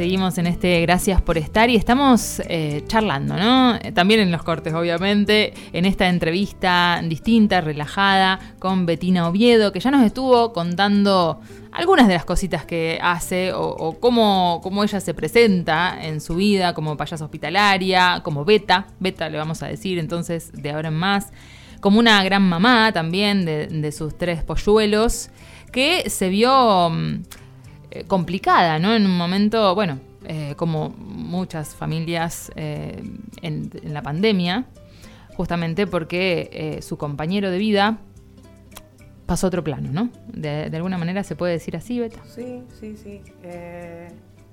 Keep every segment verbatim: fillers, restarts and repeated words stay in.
seguimos en este Gracias por estar y estamos eh, charlando, ¿no? También en los cortes, obviamente, en esta entrevista distinta, relajada, con Betina Oviedo, que ya nos estuvo contando algunas de las cositas que hace o, o cómo, cómo ella se presenta en su vida como payasa hospitalaria, como Beta, Beta le vamos a decir entonces de ahora en más, como una gran mamá también de, de sus tres polluelos, que se vio eh, complicada, ¿no? En un momento, bueno, eh, como muchas familias eh, en, en la pandemia, justamente porque eh, su compañero de vida pasó a otro plano, ¿no? De, de alguna manera se puede decir así, Beta. Sí, sí, sí. Eh,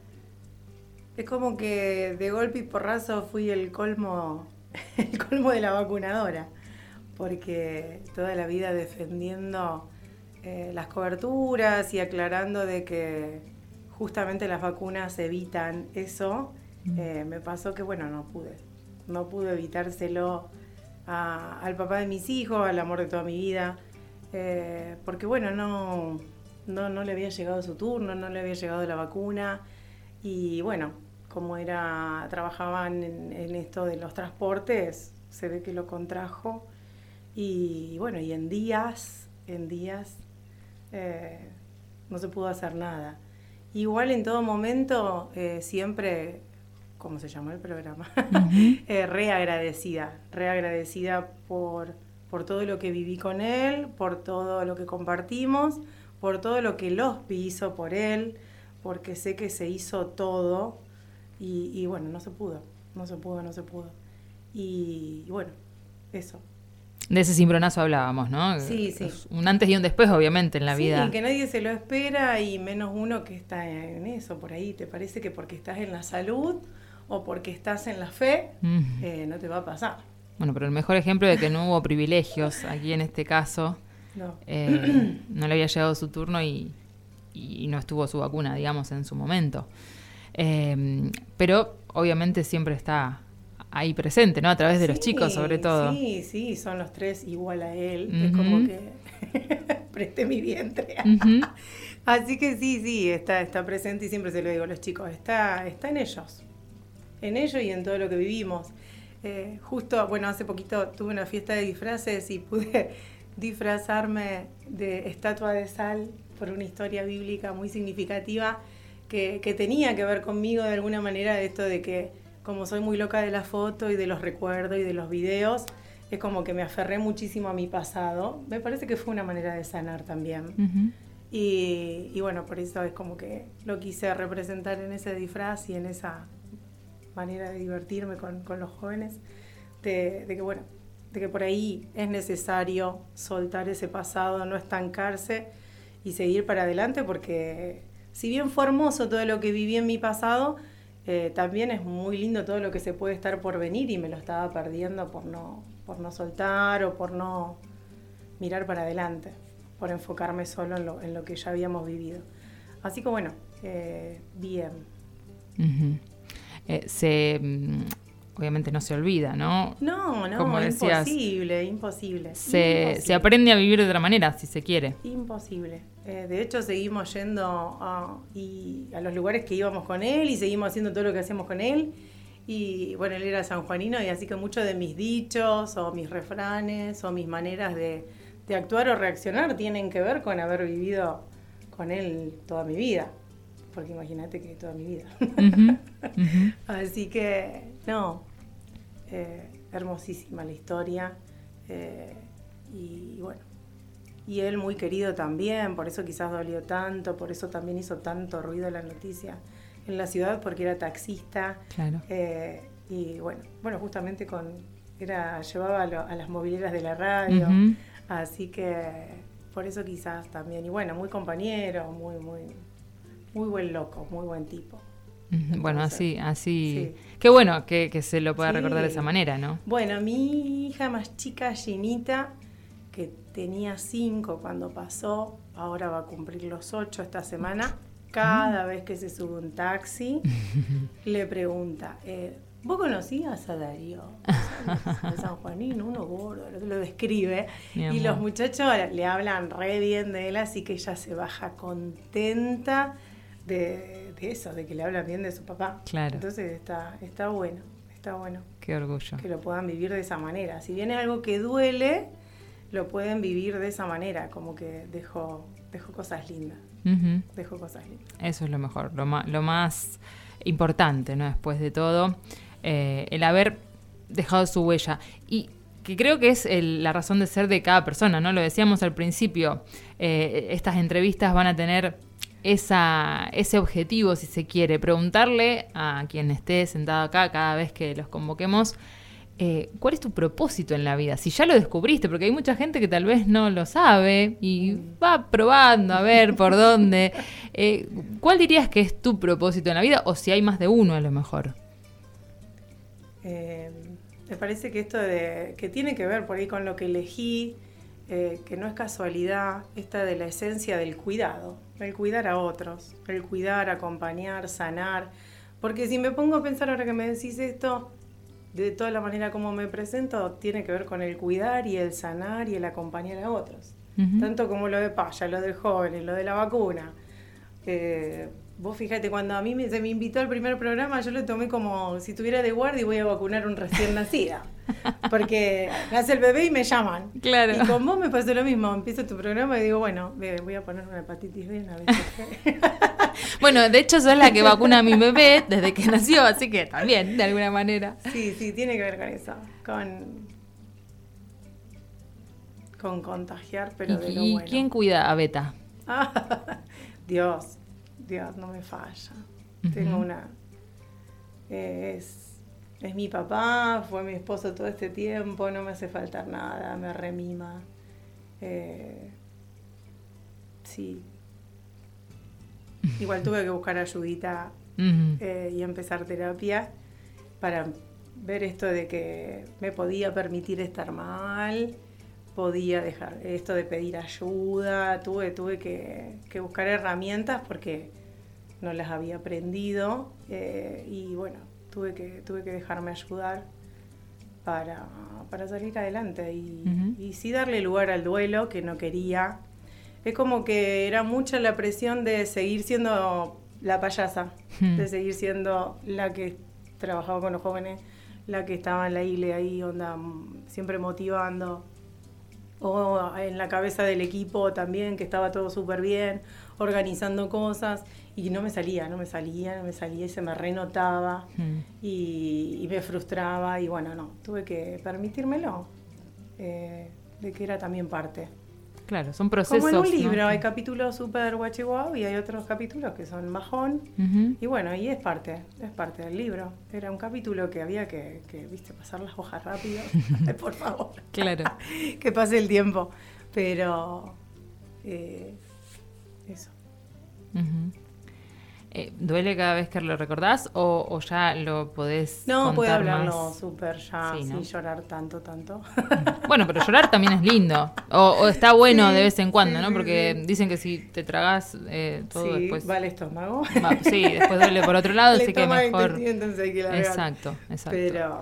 es como que de golpe y porrazo fui el colmo, el colmo de la vacunadora, porque toda la vida defendiendo eh, las coberturas y aclarando de que justamente las vacunas evitan eso, eh, me pasó que, bueno, no pude. No pude evitárselo a, al papá de mis hijos, al amor de toda mi vida. Eh, porque bueno, no, no, no le había llegado su turno, no le había llegado la vacuna y bueno, como era, trabajaban en, en esto de los transportes, se ve que lo contrajo y bueno, y en días, en días eh, no se pudo hacer nada. Igual en todo momento, eh, siempre, ¿cómo se llamó el programa? Uh-huh. eh, re agradecida, re agradecida por... por todo lo que viví con él, por todo lo que compartimos, por todo lo que Lospi hizo por él, porque sé que se hizo todo y, y bueno, no se pudo, no se pudo, no se pudo. Y, y bueno, eso. De ese cimbronazo hablábamos, ¿no? Sí, sí. Un antes y un después, obviamente, en la sí, vida. Sí, que nadie se lo espera y menos uno que está en eso, por ahí. ¿Te parece que porque estás en la salud o porque estás en la fe, mm. eh, no te va a pasar? Bueno, pero el mejor ejemplo de que no hubo privilegios aquí en este caso, no, eh, no le había llegado su turno y, y no estuvo su vacuna, digamos, en su momento. Eh, pero obviamente siempre está ahí presente, ¿no? A través de sí, los chicos, sobre todo. Sí, sí, son los tres igual a él. Uh-huh. Es como que presté mi vientre. Uh-huh. Así que sí, sí, está, está presente y siempre se lo digo a los chicos, está, está en ellos. En ellos y en todo lo que vivimos. Eh, justo, bueno, hace poquito tuve una fiesta de disfraces y pude disfrazarme de estatua de sal por una historia bíblica muy significativa que, que tenía que ver conmigo de alguna manera, de esto de que como soy muy loca de la foto y de los recuerdos y de los videos, es como que me aferré muchísimo a mi pasado. Me parece que fue una manera de sanar también. Uh-huh. y, y bueno, por eso es como que lo quise representar en ese disfraz y en esa manera de divertirme con, con los jóvenes, de, de que bueno, de que por ahí es necesario soltar ese pasado, no estancarse y seguir para adelante, porque si bien fue hermoso todo lo que viví en mi pasado, eh, también es muy lindo todo lo que se puede estar por venir y me lo estaba perdiendo por no, por no soltar o por no mirar para adelante, por enfocarme solo en lo, en lo que ya habíamos vivido. Así que bueno, eh, bien. Uh-huh. Eh, se obviamente no se olvida, ¿no? No, no, como decías, imposible, imposible. Se, imposible. se aprende a vivir de otra manera, si se quiere. Imposible. Eh, de hecho, seguimos yendo a, y a los lugares que íbamos con él y seguimos haciendo todo lo que hacemos con él. Y bueno, él era sanjuanino y así que muchos de mis dichos o mis refranes o mis maneras de, de actuar o reaccionar tienen que ver con haber vivido con él toda mi vida. Porque imagínate que toda mi vida. Uh-huh, uh-huh. Así que, no, eh, hermosísima la historia. Eh, y, y bueno, y él muy querido también, por eso quizás dolió tanto, por eso también hizo tanto ruido la noticia en la ciudad, porque era taxista. Claro. Eh, y bueno, bueno, justamente con era llevaba a, lo, a las mobileras de la radio. Uh-huh. Así que, por eso quizás también. Y bueno, muy compañero, muy, muy... Muy buen loco, muy buen tipo. Uh-huh. Bueno, así, así. Sí. Qué bueno que, que se lo pueda sí. recordar de esa manera, ¿no? Bueno, mi hija más chica, Ginita, que tenía cinco cuando pasó, ahora va a cumplir los ocho esta semana. Cada uh-huh. vez que se sube un taxi, le pregunta, eh, ¿vos conocías a Darío? De San Juanino, uno gordo, lo que lo describe. Y los muchachos le hablan re bien de él, así que ella se baja contenta De, de eso, de que le hablan bien de su papá. Claro. Entonces está, está bueno, está bueno. Qué orgullo. Que lo puedan vivir de esa manera. Si viene algo que duele, lo pueden vivir de esa manera, como que dejó, dejó cosas lindas. Uh-huh. Dejó cosas lindas. Eso es lo mejor, lo más, lo más importante, ¿no? Después de todo, eh, el haber dejado su huella. Y que creo que es el, la razón de ser de cada persona, ¿no? Lo decíamos al principio, eh, estas entrevistas van a tener esa, ese objetivo, si se quiere, preguntarle a quien esté sentado acá cada vez que los convoquemos, eh, ¿cuál es tu propósito en la vida? Si ya lo descubriste, porque hay mucha gente que tal vez no lo sabe y va probando a ver por dónde. Eh, ¿Cuál dirías que es tu propósito en la vida? O si hay más de uno a lo mejor. Eh... Me parece que esto de que tiene que ver por ahí con lo que elegí, eh, que no es casualidad, esta de la esencia del cuidado, el cuidar a otros, el cuidar, acompañar, sanar. Porque si me pongo a pensar ahora que me decís esto, de toda la manera como me presento, tiene que ver con el cuidar y el sanar y el acompañar a otros. Uh-huh. Tanto como lo de Paya, lo de jóvenes, lo de la vacuna. Eh, Vos fíjate, cuando a mí me, se me invitó al primer programa, yo lo tomé como si estuviera de guardia y voy a vacunar a un recién nacida. Porque nace el bebé y me llaman. Claro. Y con vos me pasó lo mismo. Empiezo tu programa y digo, bueno, voy a poner una hepatitis B a ver qué. Bueno, de hecho sos la que vacuna a mi bebé desde que nació, así que también, de alguna manera. Sí, sí, tiene que ver con eso. Con, con contagiar, pero ¿Y, de lo ¿y bueno. quién cuida a Beta? Dios. Dios, no me falla. Uh-huh. Tengo una... Eh, es, es mi papá, fue mi esposo todo este tiempo, no me hace faltar nada, me remima. Eh, sí. Igual tuve que buscar ayudita uh-huh. eh, y empezar terapia para ver esto de que me podía permitir estar mal, podía dejar esto de pedir ayuda, tuve, tuve que, que buscar herramientas porque no las había aprendido eh, y bueno, tuve que, tuve que dejarme ayudar para, para salir adelante y, uh-huh. y sí darle lugar al duelo que no quería. Es como que era mucha la presión de seguir siendo la payasa, uh-huh. de seguir siendo la que trabajaba con los jóvenes, la que estaba en la isla ahí, onda, siempre motivando. O en la cabeza del equipo también, que estaba todo súper bien, organizando cosas, y no me salía, no me salía, no me salía, y se me renotaba, mm. y, y me frustraba, y bueno, no, tuve que permitírmelo, eh, de que era también parte. Claro, son procesos. Como en un libro, ¿no? Hay capítulos súper guachihuau y hay otros capítulos que son bajón, uh-huh. y bueno, y es parte, es parte del libro. Era un capítulo que había que, que viste, pasar las hojas rápido, por favor. Claro. Que pase el tiempo, pero eh, eso. Uh-huh. Eh, ¿Duele cada vez que lo recordás o, o ya lo podés No, contar puedo hablarlo más? súper ya, sí, ¿no? Sin llorar tanto, tanto. Bueno, pero llorar también es lindo. O, o está bueno sí, de vez en cuando, sí, ¿no? Porque sí. dicen que si te tragás eh, todo sí, después... va al estómago. Va, sí, después duele por otro lado, así que mejor... Entonces hay que largar. Exacto, exacto. Pero...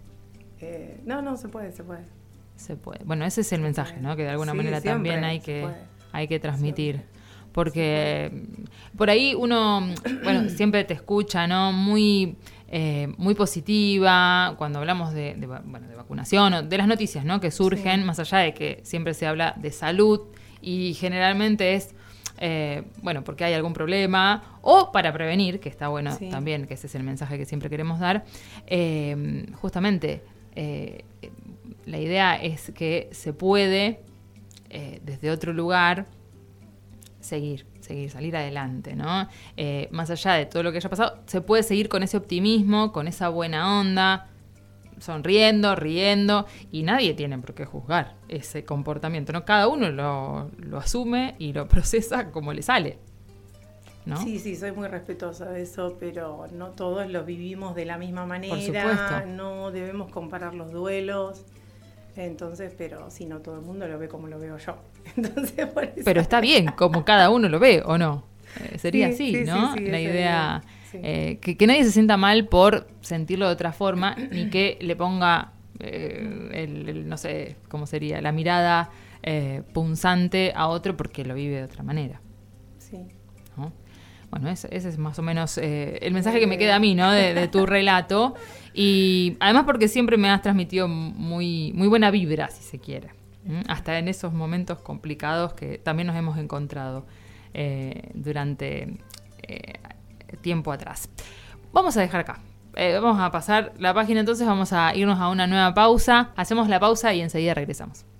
Eh, no, no, se puede, se puede. Se puede. Bueno, ese es el mensaje, ¿no? Que de alguna sí, manera también hay que, hay que transmitir. Siempre. Porque por ahí uno, bueno, siempre te escucha, ¿no? Muy, eh, muy positiva cuando hablamos de, de, bueno, de vacunación o de las noticias, ¿no? Que surgen, sí. Más allá de que siempre se habla de salud y generalmente es, eh, bueno, porque hay algún problema o para prevenir, que está bueno sí. también, que ese es el mensaje que siempre queremos dar. Eh, justamente, eh, la idea es que se puede, eh, desde otro lugar, seguir, seguir, salir adelante, ¿no? Eh, más allá de todo lo que haya pasado, se puede seguir con ese optimismo, con esa buena onda, sonriendo, riendo, y nadie tiene por qué juzgar ese comportamiento, ¿no? Cada uno lo, lo asume y lo procesa como le sale, ¿no? Sí, sí, soy muy respetuosa de eso, pero no todos lo vivimos de la misma manera. Por supuesto. No debemos comparar los duelos. Entonces, pero si no todo el mundo lo ve como lo veo yo. Entonces, por eso... Pero está bien, como cada uno lo ve, ¿o no? Eh, sería sí, así, sí, ¿no? Sí, sí, la idea, sí. eh, que, que nadie se sienta mal por sentirlo de otra forma, ni que le ponga, eh, el, el, no sé, ¿cómo sería? La mirada eh, punzante a otro porque lo vive de otra manera. Sí. ¿No? Bueno, ese, ese es más o menos eh, el mensaje que me queda a mí, ¿no? De, de tu relato. Y además porque siempre me has transmitido muy, muy buena vibra, si se quiere. ¿Mm? Hasta en esos momentos complicados que también nos hemos encontrado eh, durante eh, tiempo atrás. Vamos a dejar acá. Eh, vamos a pasar la página entonces, vamos a irnos a una nueva pausa. Hacemos la pausa y enseguida regresamos.